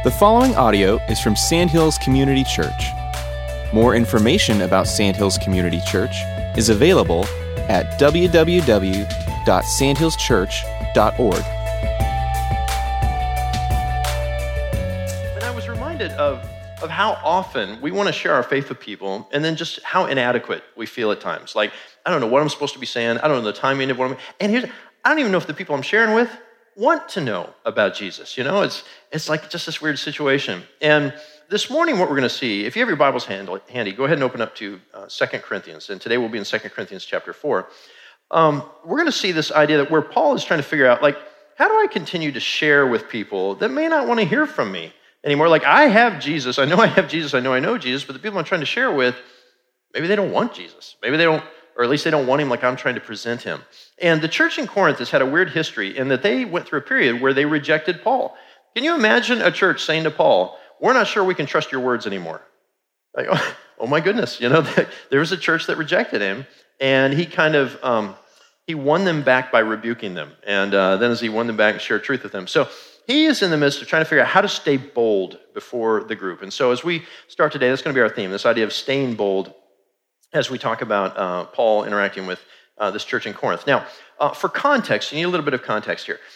The following audio is from Sandhills Community Church. More information about Sandhills Community Church is available at www.sandhillschurch.org. And I was reminded of how often we want to share our faith with people and then just how inadequate we feel at times. Like, I don't know what I'm supposed to be saying. I don't know the timing of what I'm... And I don't even know if the people I'm sharing with want to know about Jesus. You know, it's like just this weird situation. And this morning, what we're going to see, if you have your Bibles handy, go ahead and open up to 2 Corinthians. And today we'll be in 2 Corinthians chapter 4. We're going to see this idea that where Paul is trying to figure out, like, how do I continue to share with people that may not want to hear from me anymore? Like, I have Jesus. I know I have Jesus. I know Jesus. But the people I'm trying to share with, maybe they don't want Jesus. Maybe they don't, or at least they don't want him like I'm trying to present him. And the church in Corinth has had a weird history in that they went through a period where they rejected Paul. Can you imagine a church saying to Paul, we're not sure we can trust your words anymore? Like, oh my goodness, you know, there was a church that rejected him, and he kind of, he won them back by rebuking them. And then as he won them back and shared truth with them. So he is in the midst of trying to figure out how to stay bold before the group. And so as we start today, that's going to be our theme, this idea of staying bold as we talk about Paul interacting with this church in Corinth. Now, for context, you need a little bit of context here.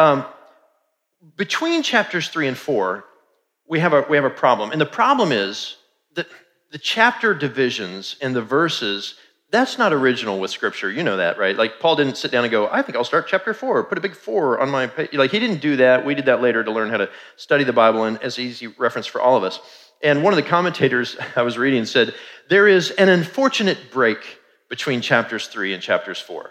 Between chapters 3 and 4, we have a problem. And the problem is that the chapter divisions and the verses, that's not original with Scripture. You know that, right? Like, Paul didn't sit down and go, I think I'll start chapter 4, put a big 4 on my page. Like, he didn't do that. We did that later to learn how to study the Bible, and as easy reference for all of us. And one of the commentators I was reading said, there is an unfortunate break between chapters 3 and chapters 4.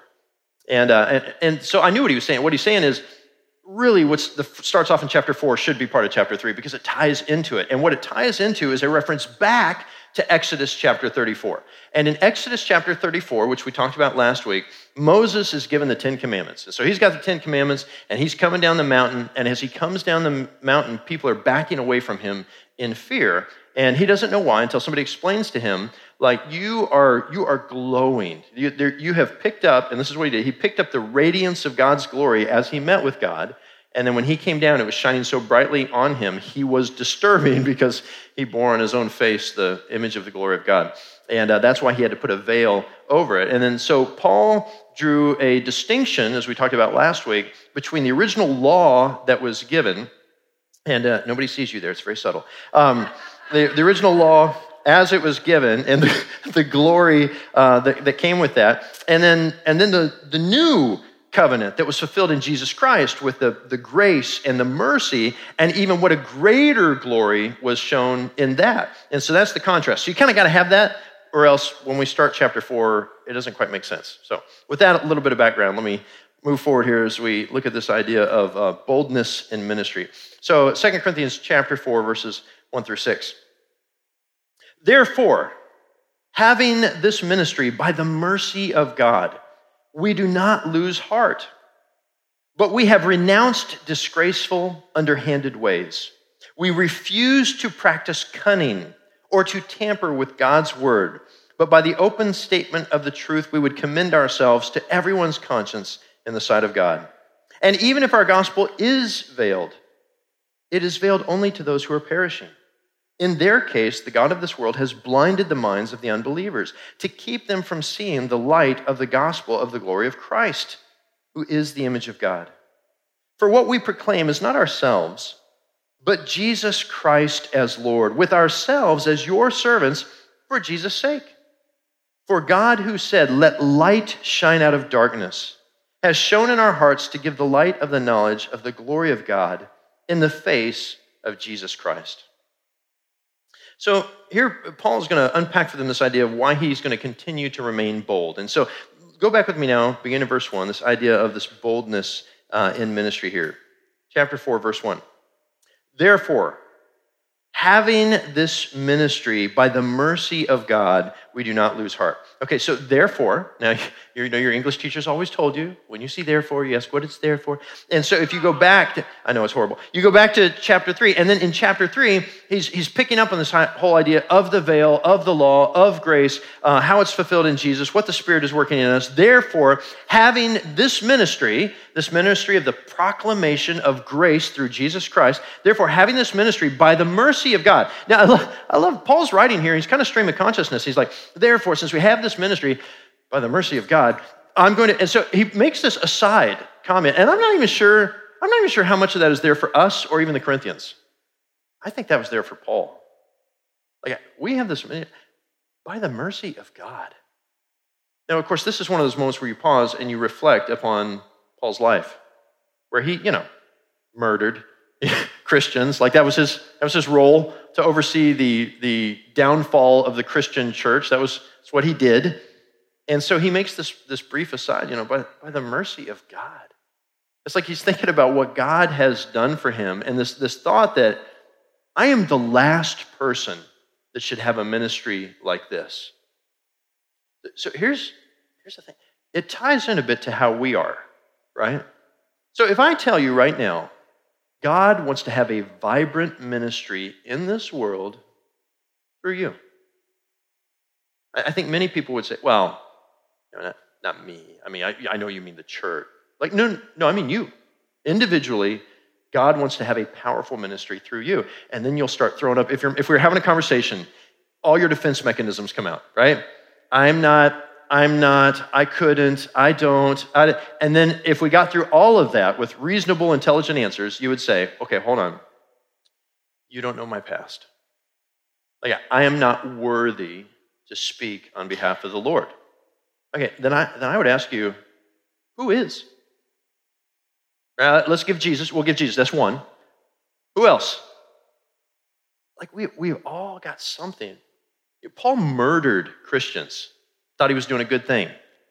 And so I knew what he was saying. What he's saying is, really starts off in chapter 4 should be part of chapter 3 because it ties into it. And what it ties into is a reference back to Exodus chapter 34. And in Exodus chapter 34, which we talked about last week, Moses is given the 10 Commandments. And so he's got the 10 Commandments, and he's coming down the mountain, and as he comes down the mountain, people are backing away from him in fear. And he doesn't know why until somebody explains to him, like, you are glowing. You have picked up, and this is what he did, he picked up the radiance of God's glory as he met with God. And then when he came down, it was shining so brightly on him, he was disturbing because he bore on his own face the image of the glory of God. And that's why he had to put a veil over it. And then so Paul drew a distinction, as we talked about last week, between the original law that was given, and nobody sees you there, it's very subtle. The original law as it was given, and the glory that came with that, and then the new covenant that was fulfilled in Jesus Christ with the grace and the mercy, and even what a greater glory was shown in that. And so that's the contrast. So you kind of got to have that, or else when we start chapter 4, it doesn't quite make sense. So with that, a little bit of background, let me move forward here as we look at this idea of boldness in ministry. So 2 Corinthians chapter 4, verses 1 through 6. Therefore, having this ministry by the mercy of God, we do not lose heart, but we have renounced disgraceful, underhanded ways. We refuse to practice cunning or to tamper with God's word, but by the open statement of the truth, we would commend ourselves to everyone's conscience in the sight of God. And even if our gospel is veiled, it is veiled only to those who are perishing. In their case, the God of this world has blinded the minds of the unbelievers to keep them from seeing the light of the gospel of the glory of Christ, who is the image of God. For what we proclaim is not ourselves, but Jesus Christ as Lord, with ourselves as your servants for Jesus' sake. For God, who said, let light shine out of darkness, has shone in our hearts to give the light of the knowledge of the glory of God in the face of Jesus Christ. So here, Paul is going to unpack for them this idea of why he's going to continue to remain bold. And so go back with me now, begin in verse 1, this idea of this boldness in ministry here. Chapter 4, verse 1. Therefore, having this ministry by the mercy of God, we do not lose heart. Okay, so therefore, now Your English teachers always told you, when you see therefore, you ask what it's there for. And so if you go back to, I know it's horrible, you go back to chapter 3, and then in chapter 3, he's picking up on this whole idea of the veil, of the law, of grace, how it's fulfilled in Jesus, what the Spirit is working in us. Therefore, having this ministry of the proclamation of grace through Jesus Christ, therefore having this ministry by the mercy of God. Now, I love Paul's writing here. He's kind of stream of consciousness. He's like, therefore, since we have this ministry by the mercy of God, and so he makes this aside comment, and I'm not even sure how much of that is there for us or even the Corinthians. I think that was there for Paul. Like, we have this by the mercy of God. Now, of course, this is one of those moments where you pause and you reflect upon Paul's life, where he, murdered Christians. Like that was his role, to oversee the downfall of the Christian church. That's what he did. And so he makes this brief aside, by the mercy of God. It's like he's thinking about what God has done for him, and this thought that I am the last person that should have a ministry like this. So here's the thing. It ties in a bit to how we are, right? So if I tell you right now, God wants to have a vibrant ministry in this world through you, I think many people would say, well, not me. I mean, I know you mean the church. Like, no, I mean you. Individually, God wants to have a powerful ministry through you. And then you'll start throwing up, if we're having a conversation, all your defense mechanisms come out, right? I'm not, I couldn't, I don't. And then if we got through all of that with reasonable, intelligent answers, you would say, okay, hold on. You don't know my past. Like, I am not worthy to speak on behalf of the Lord. Okay, then I would ask you, who is? Let's give Jesus, we'll give Jesus, that's one. Who else? Like, we've all got something. Paul murdered Christians, thought he was doing a good thing.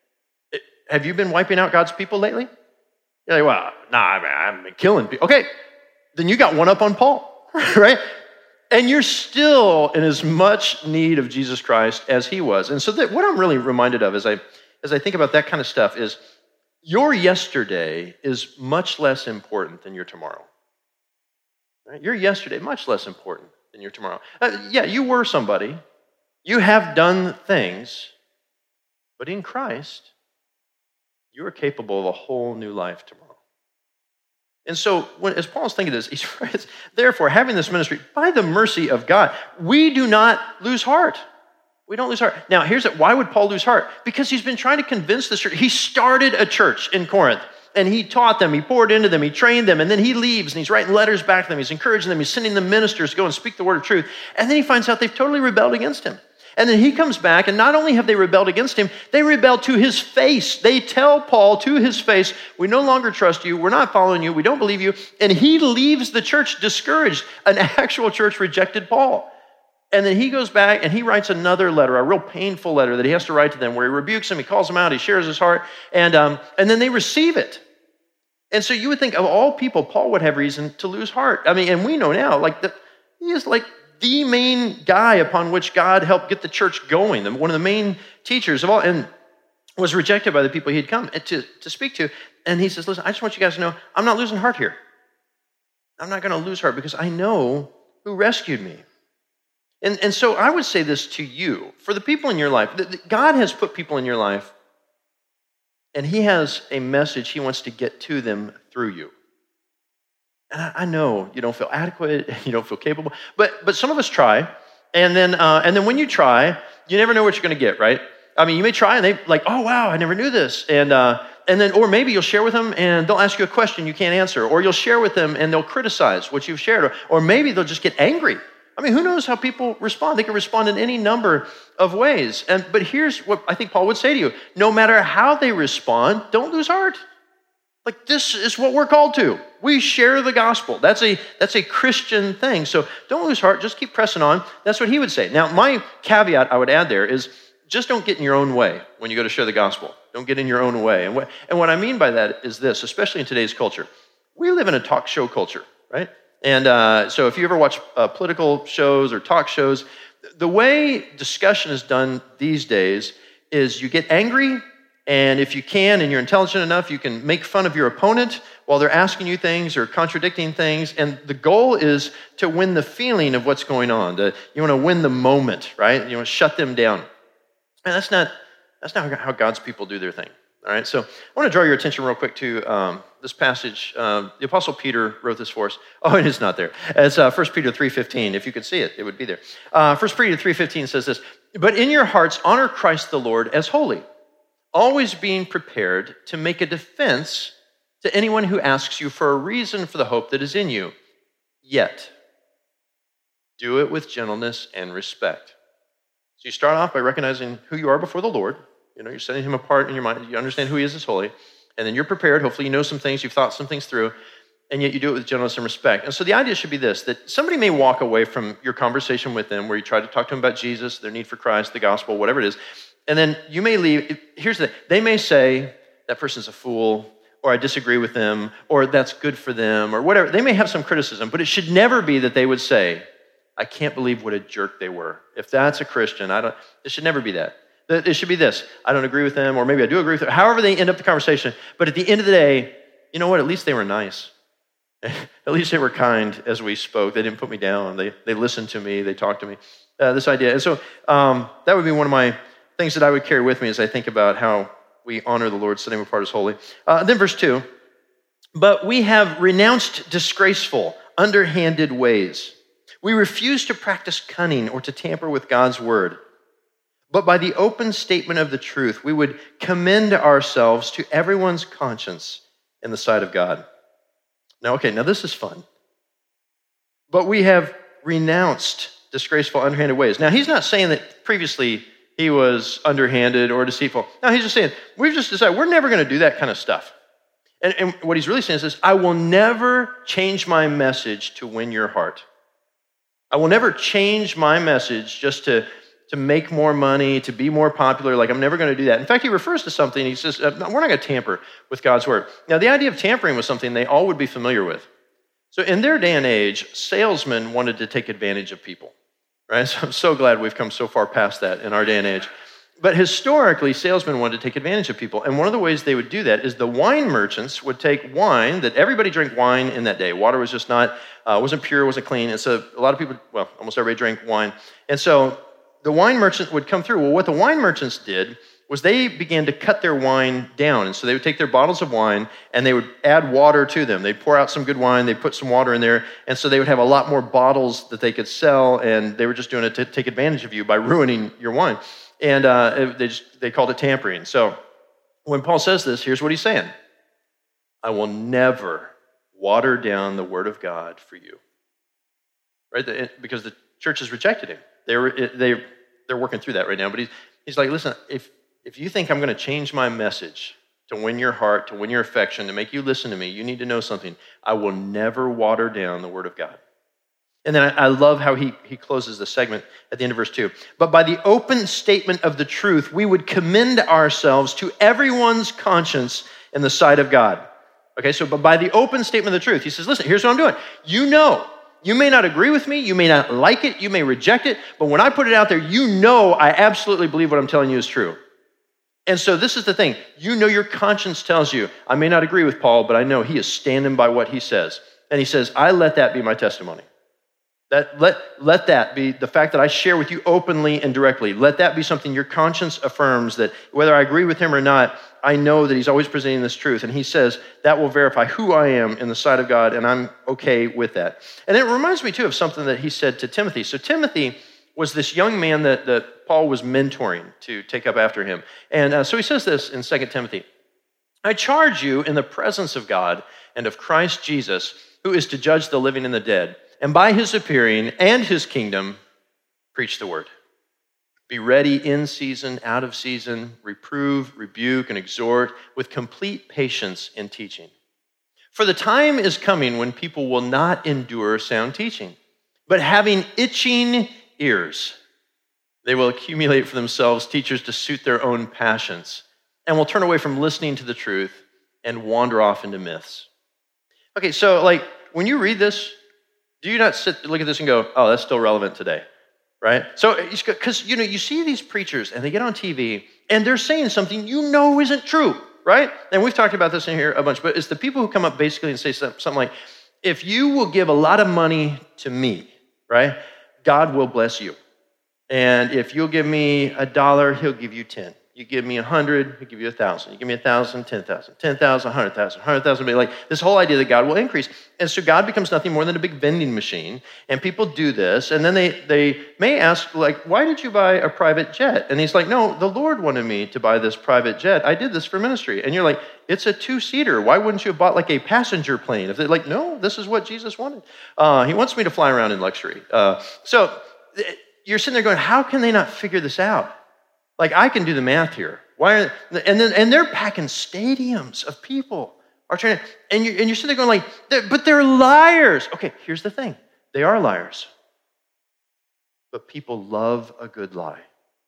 Have you been wiping out God's people lately? You're like, well, I've been killing people. Okay, then you got one up on Paul, right? And you're still in as much need of Jesus Christ as he was. And so what I'm really reminded of as I think about that kind of stuff is your yesterday is much less important than your tomorrow. Right? Your yesterday, much less important than your tomorrow. Yeah, you were somebody. You have done things. But in Christ, you are capable of a whole new life tomorrow. And so, as Paul's thinking this, he's right. Therefore, having this ministry, by the mercy of God, we do not lose heart. We don't lose heart. Now, why would Paul lose heart? Because he's been trying to convince the church. He started a church in Corinth, and he taught them, he poured into them, he trained them, and then he leaves, and he's writing letters back to them, he's encouraging them, he's sending them ministers to go and speak the word of truth. And then he finds out they've totally rebelled against him. And then he comes back, and not only have they rebelled against him, they rebelled to his face. They tell Paul to his face, we no longer trust you, we're not following you, we don't believe you. And he leaves the church discouraged. An actual church rejected Paul. And then he goes back and he writes another letter, a real painful letter that he has to write to them, where he rebukes them, he calls them out, he shares his heart, and then they receive it. And so you would think of all people, Paul would have reason to lose heart. I mean, and we know now, he is like the main guy upon which God helped get the church going, one of the main teachers of all, and was rejected by the people he had come to speak to. And he says, listen, I just want you guys to know, I'm not losing heart here. I'm not going to lose heart because I know who rescued me. And so I would say this to you, for the people in your life, God has put people in your life, and he has a message he wants to get to them through you. And I know you don't feel adequate, you don't feel capable, but some of us try, and then when you try, you never know what you're going to get, right? I mean, you may try, and they like, oh wow, I never knew this, and then, or maybe you'll share with them, and they'll ask you a question you can't answer, or you'll share with them, and they'll criticize what you've shared, or maybe they'll just get angry. I mean, who knows how people respond? They can respond in any number of ways. But here's what I think Paul would say to you. No matter how they respond, don't lose heart. Like, this is what we're called to. We share the gospel. That's a Christian thing. So don't lose heart. Just keep pressing on. That's what he would say. Now, my caveat I would add there is just don't get in your own way when you go to share the gospel. Don't get in your own way. And what I mean by that is this, especially in today's culture. We live in a talk show culture, right? And so if you ever watch political shows or talk shows, the way discussion is done these days is you get angry And if you can, and you're intelligent enough, you can make fun of your opponent while they're asking you things or contradicting things. And the goal is to win the feeling of what's going on. You want to win the moment, right? You want to shut them down. And that's not how God's people do their thing. All right, so I want to draw your attention real quick to this passage. The Apostle Peter wrote this for us. Oh, it is not there. It's 1 Peter 3:15. If you could see it, it would be there. 1 Peter 3:15 says this, "But in your hearts honor Christ the Lord as holy, always being prepared to make a defense to anyone who asks you for a reason for the hope that is in you. Yet, do it with gentleness and respect." So you start off by recognizing who you are before the Lord. You know, you're setting him apart in your mind. You understand who he is as holy. And then you're prepared. Hopefully you know some things. You've thought some things through. And yet you do it with gentleness and respect. And so the idea should be this, that somebody may walk away from your conversation with them where you try to talk to them about Jesus, their need for Christ, the gospel, whatever it is. And then you may leave. Here's the thing. They may say, that person's a fool, or I disagree with them, or that's good for them, or whatever. They may have some criticism, but it should never be that they would say, I can't believe what a jerk they were. If that's a Christian, it should never be that. It should be this, I don't agree with them, or maybe I do agree with them. However they end up the conversation, but at the end of the day, you know what? At least they were nice. At least they were kind as we spoke. They didn't put me down. They listened to me. They talked to me. This idea. And so that would be one of my things that I would carry with me as I think about how we honor the Lord, setting him apart as holy. Then verse 2, "But we have renounced disgraceful, underhanded ways. We refuse to practice cunning or to tamper with God's word. But by the open statement of the truth, we would commend ourselves to everyone's conscience in the sight of God." Now this is fun. "But we have renounced disgraceful, underhanded ways." Now, he's not saying that previously he was underhanded or deceitful. No, he's just saying, we've just decided we're never going to do that kind of stuff. And what he's really saying is this, I will never change my message to win your heart. I will never change my message just to make more money, to be more popular. Like, I'm never going to do that. In fact, he refers to something. He says, we're not going to tamper with God's word. Now, the idea of tampering was something they all would be familiar with. So in their day and age, salesmen wanted to take advantage of people, right? So I'm so glad we've come so far past that in our day and age. But historically, salesmen wanted to take advantage of people. And one of the ways they would do that is the wine merchants would take wine, that everybody drank wine in that day. Water was just wasn't pure, wasn't clean. And so a lot of people, almost everybody drank wine. And so the wine merchant would come through. Well, what the wine merchants did was they began to cut their wine down. And so they would take their bottles of wine and they would add water to them. They'd pour out some good wine, they'd put some water in there, and so they would have a lot more bottles that they could sell, and they were just doing it to take advantage of you by ruining your wine. And they called it tampering. So when Paul says this, here's what he's saying. I will never water down the word of God for you. Right? Because the church has rejected him. They're working through that right now. But he's like, listen, if you think I'm going to change my message to win your heart, to win your affection, to make you listen to me, you need to know something. I will never water down the word of God. And then I love how he closes the segment at the end of verse 2. But by the open statement of the truth, we would commend ourselves to everyone's conscience in the sight of God. Okay, so but by the open statement of the truth, he says, listen, here's what I'm doing. You may not agree with me, you may not like it, you may reject it, but when I put it out there, you know I absolutely believe what I'm telling you is true. And so this is the thing. You know your conscience tells you, I may not agree with Paul, but I know he is standing by what he says. And he says, I let that be my testimony. Let that be the fact that I share with you openly and directly. Let that be something your conscience affirms, that whether I agree with him or not, I know that he's always presenting this truth. And he says that will verify who I am in the sight of God, and I'm okay with that. And it reminds me, too, of something that he said to Timothy. So Timothy was this young man that Paul was mentoring to take up after him. And so he says this in 2 Timothy. I charge you in the presence of God and of Christ Jesus, who is to judge the living and the dead, and by his appearing and his kingdom, preach the word. Be ready in season, out of season, reprove, rebuke, and exhort with complete patience in teaching. For the time is coming when people will not endure sound teaching, but having itching ears, they will accumulate for themselves teachers to suit their own passions, and will turn away from listening to the truth and wander off into myths. Okay, so when you read this, do you not look at this and go, oh, that's still relevant today, right? So, because, you see these preachers, and they get on TV, and they're saying something you know isn't true, right? And we've talked about this in here a bunch, but it's the people who come up basically and say something like, if you will give a lot of money to me, right, God will bless you. And if you'll give me $1, he'll give you 10. You give me 100, he'll give you 1,000. You give me 1,000, 10,000, 10,000, 100,000, 100,000. Like this whole idea that God will increase. And so God becomes nothing more than a big vending machine. And people do this. And then they may ask, like, why did you buy a private jet? And he's like, no, the Lord wanted me to buy this private jet. I did this for ministry. And you're like, it's a 2-seater. Why wouldn't you have bought like a passenger plane? If they're like, no, this is what Jesus wanted. He wants me to fly around in luxury. So you're sitting there going, how can they not figure this out? Like, I can do the math here. And they're packing stadiums of people are trying to, and you're sitting there going like, but they're liars. Okay, here's the thing. They are liars. But people love a good lie.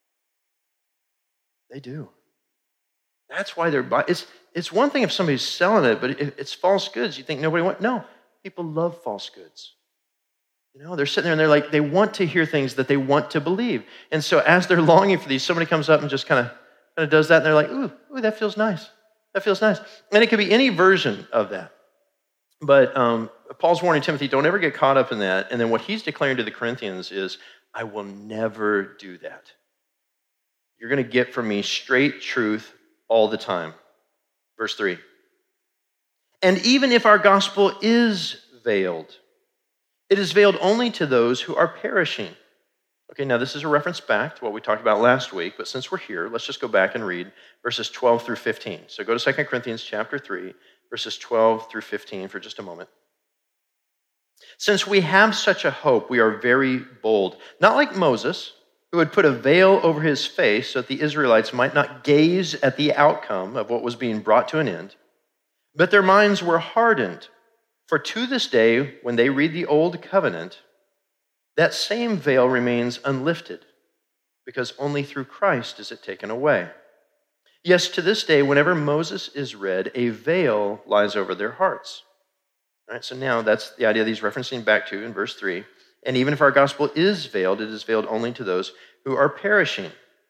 They do. That's why they're buying. It's one thing if somebody's selling it, but if it's false goods, you think nobody wants. No, people love false goods. You know, they're sitting there and they're like, they want to hear things that they want to believe. And so as they're longing for these, somebody comes up and just kind of does that, and they're like, ooh, that feels nice. That feels nice. And it could be any version of that. But Paul's warning Timothy, don't ever get caught up in that. And then what he's declaring to the Corinthians is, I will never do that. You're going to get from me straight truth all the time. Verse 3. And even if our gospel is veiled, it is veiled only to those who are perishing. Okay, now this is a reference back to what we talked about last week, but since we're here, let's just go back and read verses 12 through 15. So go to 2 Corinthians chapter 3, verses 12 through 15 for just a moment. Since we have such a hope, we are very bold. Not like Moses, who had put a veil over his face so that the Israelites might not gaze at the outcome of what was being brought to an end, but their minds were hardened. For to this day, when they read the Old Covenant, that same veil remains unlifted, because only through Christ is it taken away. Yes, to this day, whenever Moses is read, a veil lies over their hearts. All right, so now that's the idea that he's referencing back to in verse 3. And even if our gospel is veiled, it is veiled only to those who are perishing.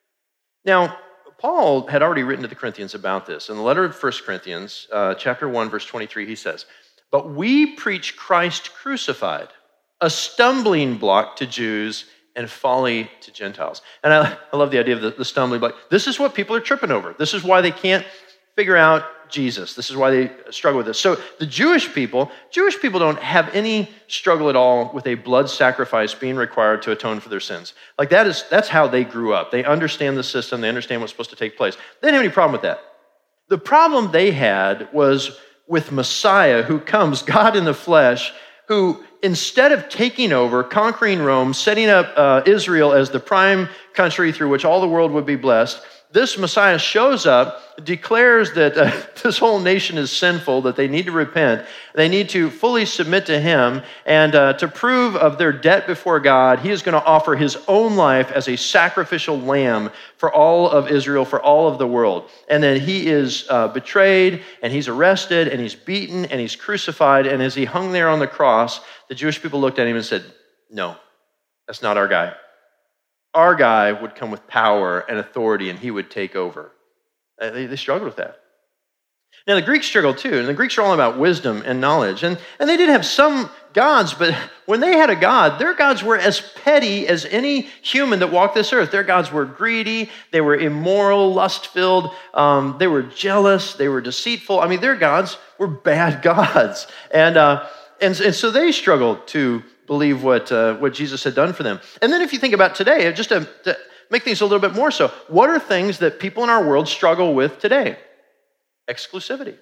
Now, Paul had already written to the Corinthians about this. In the letter of 1 Corinthians, chapter 1, verse 23, he says, but we preach Christ crucified, a stumbling block to Jews and folly to Gentiles. And I love the idea of the stumbling block. This is what people are tripping over. This is why they can't figure out Jesus. This is why they struggle with this. So the Jewish people don't have any struggle at all with a blood sacrifice being required to atone for their sins. Like that's how they grew up. They understand the system. They understand what's supposed to take place. They didn't have any problem with that. The problem they had was with Messiah, who comes, God in the flesh, who instead of taking over, conquering Rome, setting up Israel as the prime country through which all the world would be blessed, this Messiah shows up, declares that this whole nation is sinful, that they need to repent, they need to fully submit to him, and to prove of their debt before God, he is going to offer his own life as a sacrificial lamb for all of Israel, for all of the world. And then he is betrayed, and he's arrested, and he's beaten, and he's crucified, and as he hung there on the cross, the Jewish people looked at him and said, no, that's not our guy. Our guy would come with power and authority, and he would take over. They struggled with that. Now, the Greeks struggled too, and the Greeks are all about wisdom and knowledge. And they did have some gods, but when they had a god, their gods were as petty as any human that walked this earth. Their gods were greedy, they were immoral, lust-filled, they were jealous, they were deceitful. I mean, their gods were bad gods. And so they struggled to believe what Jesus had done for them. And then if you think about today, just to make things a little bit more so, what are things that people in our world struggle with today? Exclusivity.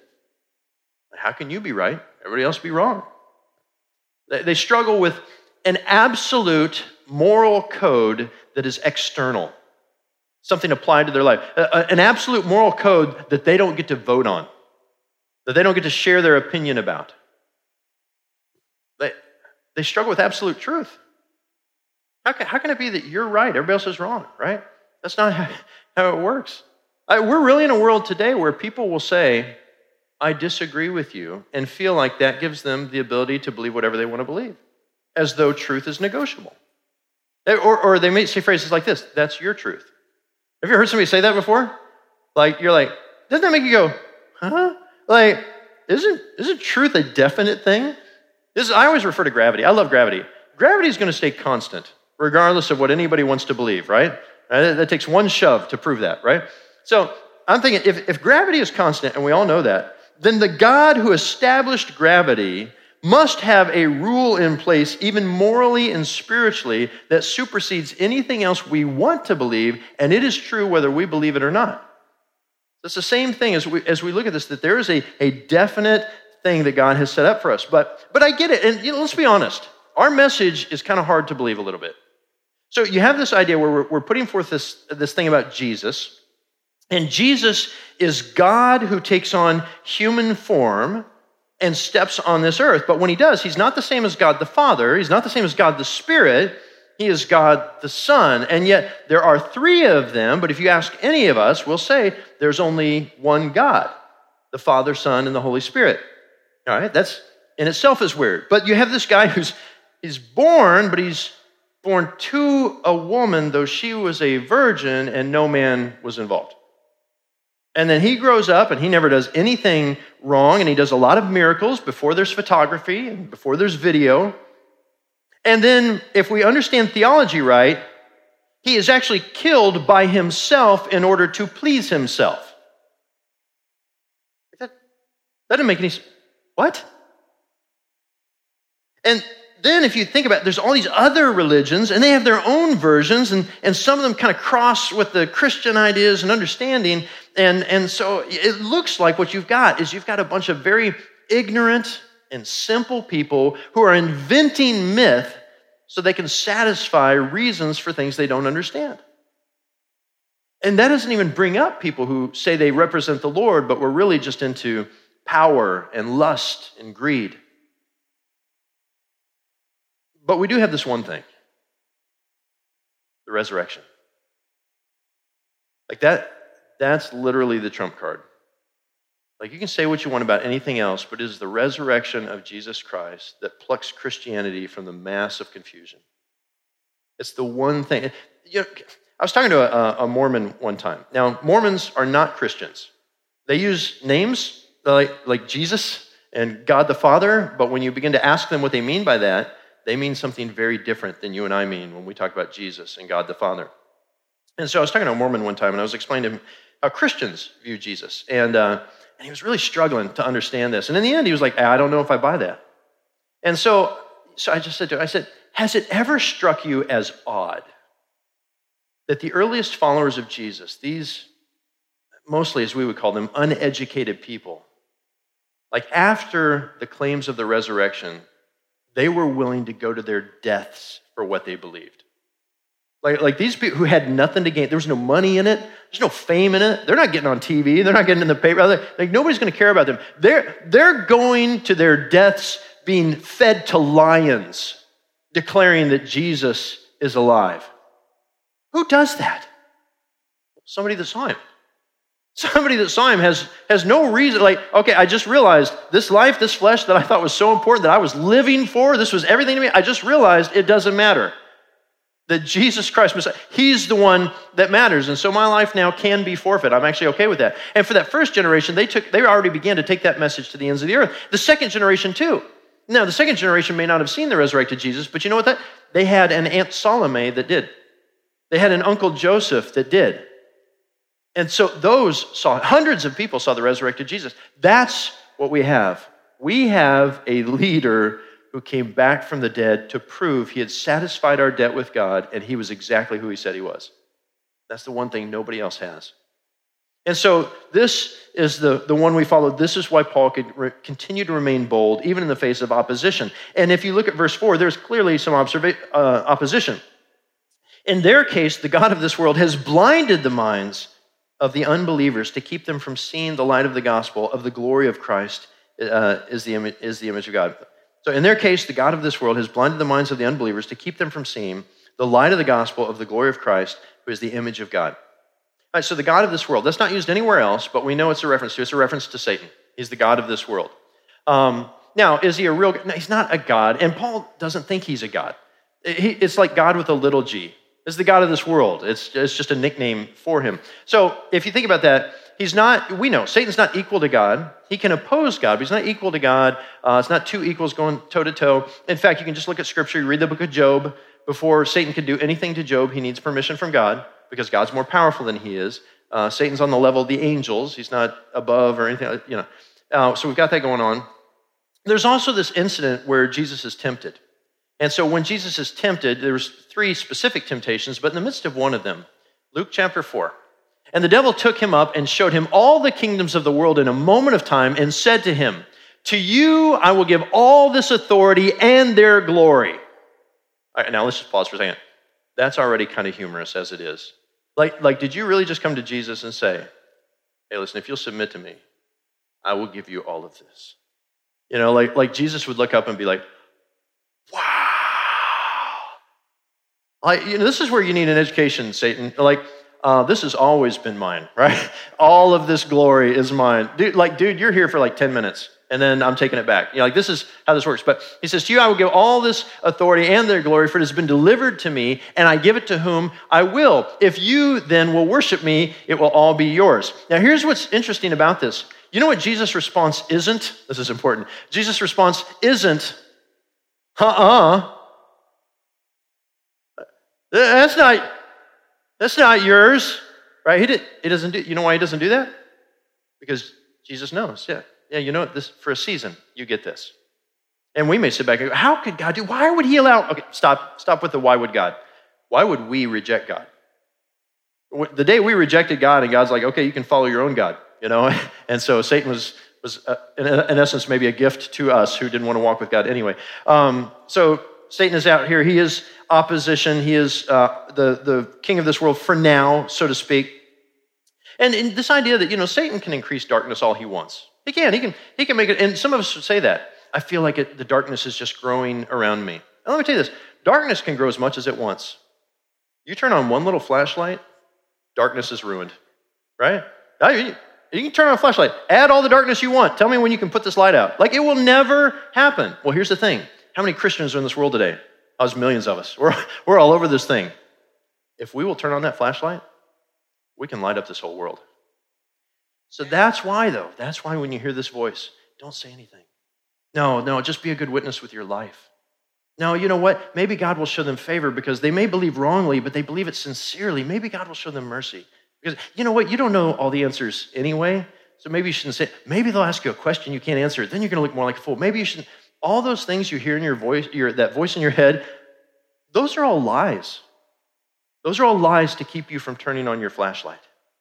How can you be right? Everybody else be wrong. They struggle with an absolute moral code that is external, something applied to their life, an absolute moral code that they don't get to vote on, that they don't get to share their opinion about. They struggle with absolute truth. How can it be that you're right, everybody else is wrong, right? That's not how it works. We're really in a world today where people will say, I disagree with you, and feel like that gives them the ability to believe whatever they want to believe, as though truth is negotiable. Or they may say phrases like this, that's your truth. Have you heard somebody say that before? Like, you're like, doesn't that make you go, huh? Like, isn't truth a definite thing? I always refer to gravity. I love gravity. Gravity is going to stay constant, regardless of what anybody wants to believe, right? That takes one shove to prove that, right? So I'm thinking, if gravity is constant, and we all know that, then the God who established gravity must have a rule in place, even morally and spiritually, that supersedes anything else we want to believe, and it is true whether we believe it or not. It's the same thing as we look at this, that there is a definite thing that God has set up for us. But I get it, and let's be honest. Our message is kind of hard to believe a little bit. So you have this idea where we're putting forth this thing about Jesus, and Jesus is God who takes on human form and steps on this earth. But when he does, he's not the same as God the Father. He's not the same as God the Spirit. He is God the Son. And yet there are three of them, but if you ask any of us, we'll say there's only one God, the Father, Son, and the Holy Spirit. All right, that's in itself is weird. But you have this guy he's born, but he's born to a woman, though she was a virgin and no man was involved. And then he grows up and he never does anything wrong, and he does a lot of miracles before there's photography and before there's video. And then if we understand theology right, he is actually killed by himself in order to please himself. That doesn't make any sense. What? And then if you think about it, there's all these other religions, and they have their own versions, and some of them kind of cross with the Christian ideas and understanding. And so it looks like what you've got is you've got a bunch of very ignorant and simple people who are inventing myth so they can satisfy reasons for things they don't understand. And that doesn't even bring up people who say they represent the Lord, but we're really just into power and lust and greed. But we do have this one thing, the resurrection. Like that's literally the trump card. Like, you can say what you want about anything else, but it is the resurrection of Jesus Christ that plucks Christianity from the mass of confusion. It's the one thing. I was talking to a Mormon one time. Now, Mormons are not Christians. They use names like Jesus and God the Father, but when you begin to ask them what they mean by that, they mean something very different than you and I mean when we talk about Jesus and God the Father. And so I was talking to a Mormon one time, and I was explaining to him how Christians view Jesus. And he was really struggling to understand this. And in the end, he was like, I don't know if I buy that. And so I just said to him, has it ever struck you as odd that the earliest followers of Jesus, these mostly, as we would call them, uneducated people, like after the claims of the resurrection, they were willing to go to their deaths for what they believed. Like these people who had nothing to gain. There was no money in it. There's no fame in it. They're not getting on TV. They're not getting in the paper. Like nobody's going to care about them. They're going to their deaths being fed to lions, declaring that Jesus is alive. Who does that? Somebody that saw him. Somebody that saw him has no reason. Like, okay, I just realized this life, this flesh that I thought was so important, that I was living for, this was everything to me. I just realized it doesn't matter. That Jesus Christ, Messiah, he's the one that matters. And so my life now can be forfeit. I'm actually okay with that. And for that first generation, they already began to take that message to the ends of the earth. The second generation too. Now, the second generation may not have seen the resurrected Jesus, but you know what? They had an Aunt Salome that did. They had an Uncle Joseph that did. And so hundreds of people saw the resurrected Jesus. That's what we have. We have a leader who came back from the dead to prove he had satisfied our debt with God, and he was exactly who he said he was. That's the one thing nobody else has. And so this is the one we follow. This is why Paul could continue to remain bold, even in the face of opposition. And if you look at verse 4, there's clearly some opposition. In their case, the God of this world has blinded the minds of the unbelievers to keep them from seeing the light of the gospel of the glory of Christ is the image of God. So in their case, the God of this world has blinded the minds of the unbelievers to keep them from seeing the light of the gospel of the glory of Christ, who is the image of God. All right, so the God of this world, that's not used anywhere else, but we know it's a reference to Satan. He's the God of this world. Now, is he a real God? No, he's not a God, and Paul doesn't think he's a God. It's like God with a little g. is the God of this world. It's just a nickname for him. So if you think about that, we know Satan's not equal to God. He can oppose God, but he's not equal to God. It's not two equals going toe to toe. In fact, you can just look at scripture, you read the book of Job. Before Satan can do anything to Job, he needs permission from God because God's more powerful than he is. Satan's on the level of the angels. He's not above or anything, so we've got that going on. There's also this incident where Jesus is tempted. And so when Jesus is tempted, there's 3 specific temptations, but in the midst of one of them, Luke chapter 4, and the devil took him up and showed him all the kingdoms of the world in a moment of time and said to him, "To you I will give all this authority and their glory." All right, now let's just pause for a second. That's already kind of humorous as it is. Like, did you really just come to Jesus and say, "Hey, listen, if you'll submit to me, I will give you all of this"? Like Jesus would look up and be like, "Wow." This is where you need an education, Satan. This has always been mine, right? All of this glory is mine. Dude, you're here for 10 minutes, and then I'm taking it back. This is how this works. But he says, "To you I will give all this authority and their glory, for it has been delivered to me, and I give it to whom I will. If you then will worship me, it will all be yours." Now, here's what's interesting about this. You know what Jesus' response isn't? This is important. Jesus' response isn't, That's not yours, right? He doesn't do. You know why he doesn't do that? Because Jesus knows. Yeah. This for a season, you get this. And we may sit back and go, "How could God do? Why would he allow?" Okay, stop with the why would God? Why would we reject God? The day we rejected God, and God's like, "Okay, you can follow your own God," And so Satan was in essence maybe a gift to us who didn't want to walk with God anyway. So Satan is out here. He is opposition. He is the king of this world for now, so to speak. And in this idea that, Satan can increase darkness all he wants. He can make it, and some of us would say that. I feel like the darkness is just growing around me. And let me tell you this, darkness can grow as much as it wants. You turn on one little flashlight, darkness is ruined, right? You can turn on a flashlight, add all the darkness you want. Tell me when you can put this light out. It will never happen. Well, here's the thing. How many Christians are in this world today? There's millions of us. We're all over this thing. If we will turn on that flashlight, we can light up this whole world. So that's why when you hear this voice, don't say anything. No, just be a good witness with your life. No, you know what? Maybe God will show them favor because they may believe wrongly, but they believe it sincerely. Maybe God will show them mercy. Because you know what? You don't know all the answers anyway, so maybe you shouldn't say it. Maybe they'll ask you a question, you can't answer it. Then you're going to look more like a fool. Maybe you shouldn't. All those things you hear in your voice, that voice in your head, those are all lies. Those are all lies to keep you from turning on your flashlight.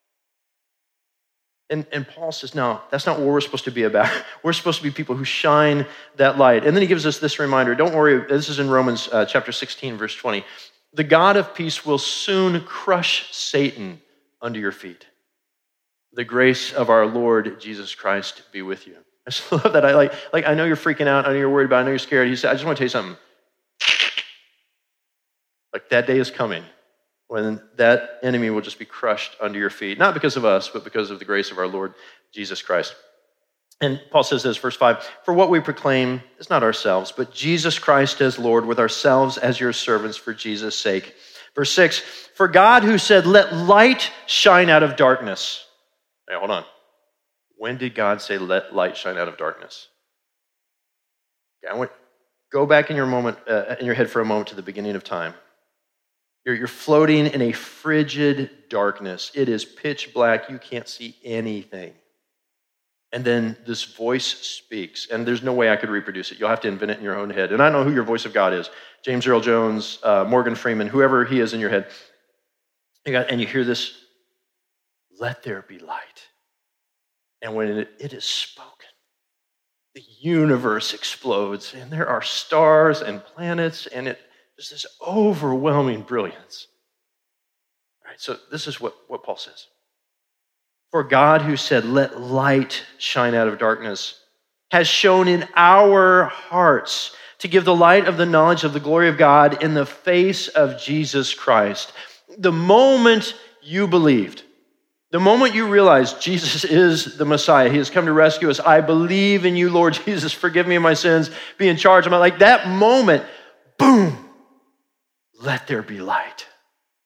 And Paul says, no, that's not what we're supposed to be about. We're supposed to be people who shine that light. And then he gives us this reminder. Don't worry, this is in Romans chapter 16, verse 20. The God of peace will soon crush Satan under your feet. The grace of our Lord Jesus Christ be with you. I just love that. I know you're freaking out. I know you're worried about it. I know you're scared. He said, I just want to tell you something. That day is coming when that enemy will just be crushed under your feet. Not because of us, but because of the grace of our Lord Jesus Christ. And Paul says this, verse 5, "For what we proclaim is not ourselves, but Jesus Christ as Lord, with ourselves as your servants for Jesus' sake." Verse 6, "For God who said, 'Let light shine out of darkness.'" Hey, hold on. When did God say, "Let light shine out of darkness"? Okay, I want go back in your head for a moment to the beginning of time. You're floating in a frigid darkness. It is pitch black. You can't see anything. And then this voice speaks, and there's no way I could reproduce it. You'll have to invent it in your own head. And I know who your voice of God is. James Earl Jones, Morgan Freeman, whoever he is in your head. And you hear this, "Let there be light." And when it is spoken, the universe explodes, and there are stars and planets, and there's this overwhelming brilliance. All right, so this is what Paul says. "For God who said, 'Let light shine out of darkness,' has shone in our hearts to give the light of the knowledge of the glory of God in the face of Jesus Christ." The moment you believed, the moment you realized Jesus is the Messiah, he has come to rescue us, I believe in you, Lord Jesus, forgive me of my sins, be in charge of my life. That moment, boom, let there be light.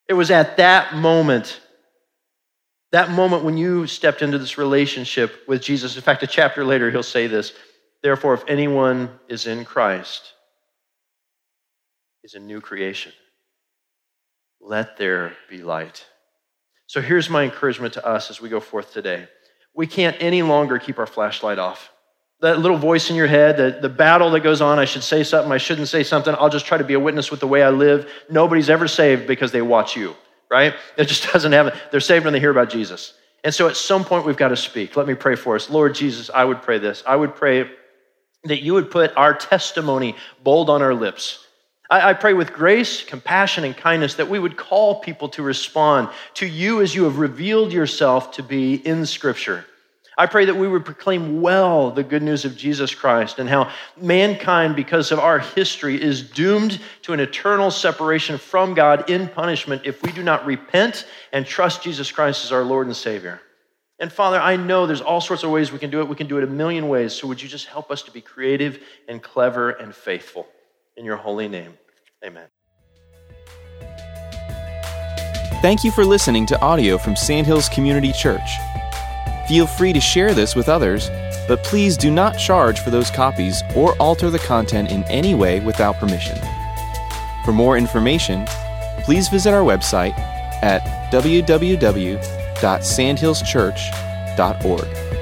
It was at that moment when you stepped into this relationship with Jesus. In fact, a chapter later, he'll say this, therefore, if anyone is in Christ, he's a new creation. Let there be light. So here's my encouragement to us as we go forth today. We can't any longer keep our flashlight off. That little voice in your head, the battle that goes on, I should say something, I shouldn't say something, I'll just try to be a witness with the way I live. Nobody's ever saved because they watch you, right? It just doesn't happen. They're saved when they hear about Jesus. And so at some point we've got to speak. Let me pray for us. Lord Jesus, I would pray this. I would pray that you would put our testimony bold on our lips. I pray with grace, compassion, and kindness that we would call people to respond to you as you have revealed yourself to be in Scripture. I pray that we would proclaim well the good news of Jesus Christ and how mankind, because of our history, is doomed to an eternal separation from God in punishment if we do not repent and trust Jesus Christ as our Lord and Savior. And Father, I know there's all sorts of ways we can do it. We can do it a million ways. So would you just help us to be creative and clever and faithful? In your holy name, amen. Thank you for listening to audio from Sandhills Community Church. Feel free to share this with others, but please do not charge for those copies or alter the content in any way without permission. For more information, please visit our website at www.sandhillschurch.org.